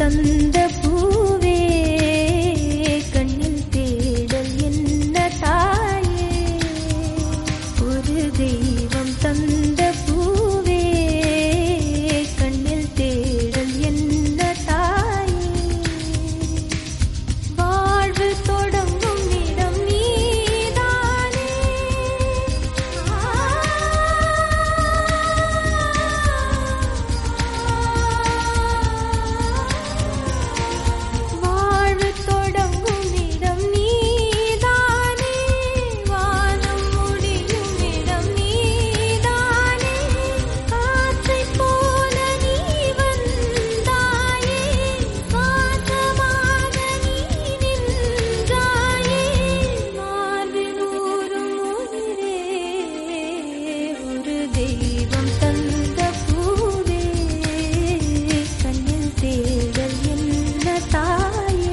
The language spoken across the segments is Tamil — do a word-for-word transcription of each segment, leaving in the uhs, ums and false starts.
தந்த பூவே கண்ணில் தேடல் என்ன தாயே ஒரு தெய்வம் தந்த பூவே கண்ணில் தேடல் என்ன தாயே வாழ்வு தொடங்கும் இடம் நீதானே வாழ்வு தொடங்கும் இடம் நீதானே வானம் முடியும் இடம் நீதானே காற்றைப் போல நீ வந்தாயே வாசமாக நீ நின்றாயே மார்பில் ஊறும் உயிரே ஒரு தெய்வம் தந்த பூவே கண்ணில் தேடல் என்ன தாயே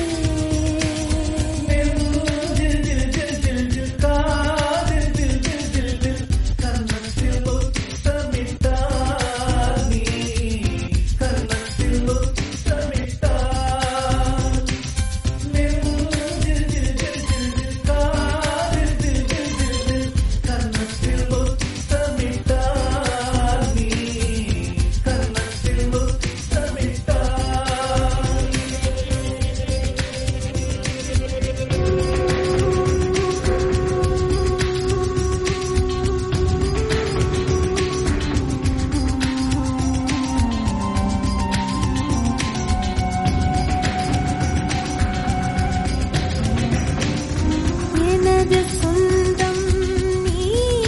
எனது சொந்தம் நீ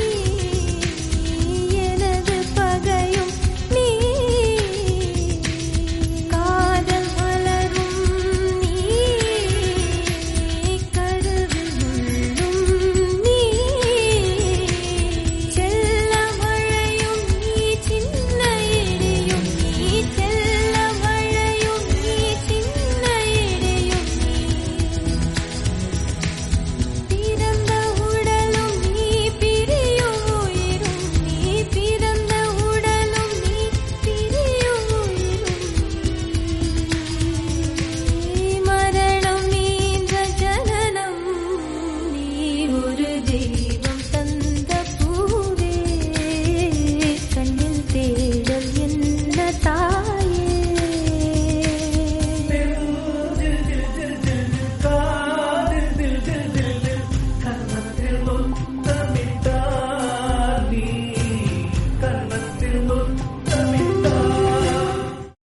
எனது பகையும் நீ காதல் மலரும் நீ கருவில் முள்ளும் நீ செல்ல மழையும் நீ சின்ன இடியும் நீ செல்ல மழையும் நீ சின்ன இடியும் நீ பிறந்த உடலும் நீ பிரியும் உயிரும் நீ பிறந்த உடலும் நீ பிரியும் உயிரும் மரணம் நீன்ற ஜனனம் நீ ஒரு தெய்வம் தந்த பூவே கண்ணில் தேடல் என்ன தாயே கன்னத்தில் முத்தமிட்டார் நீ கன்னத்தில் முத்தமிட்டார்